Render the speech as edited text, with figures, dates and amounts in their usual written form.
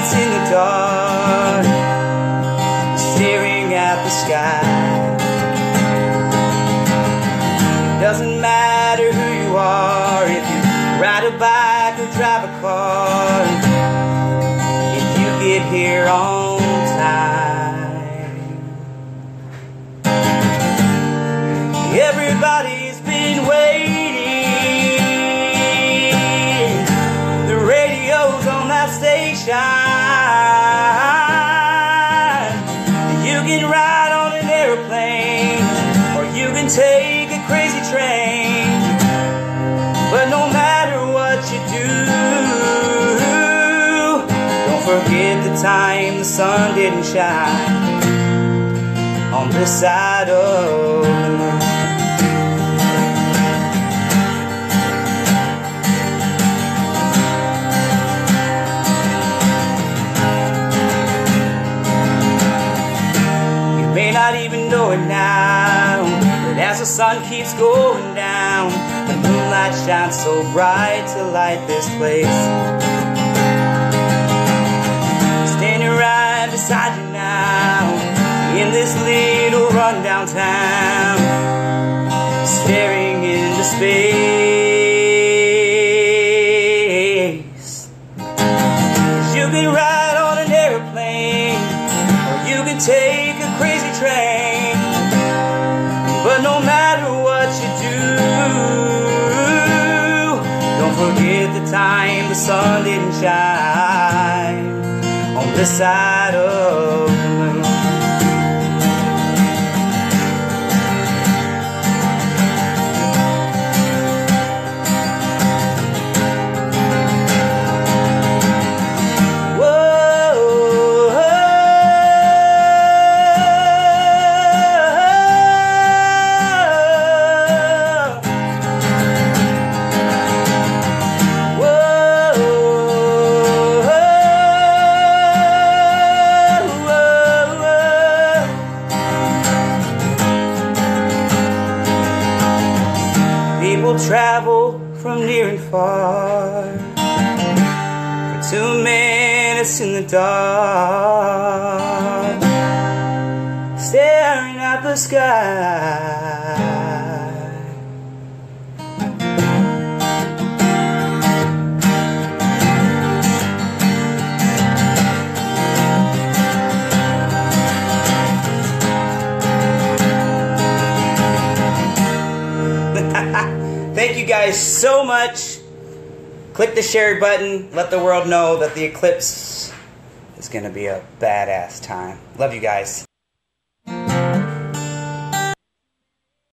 minutes in the dark, staring at the sky. It doesn't matter who you are, if you ride a bike or drive a car, if you get here on time. Everybody's been waiting, the radio's on that station. You can ride on an airplane, or you can take a crazy train. But no matter what you do, don't forget the time the sun didn't shine on this side of the moon. You may not even know it now, but as the sun keeps going down, the moonlight shines so bright to light this place. Standing right beside you now, in this little rundown town, staring into space. You can ride on an airplane, or you can take a crazy train. But no matter what you do, don't forget the time the sun didn't shine on this side of the moon. People travel from near and far for 2 minutes in the dark, staring at the sky. Thank you guys so much. Click the share button. Let the world know that the eclipse is going to be a badass time. Love you guys.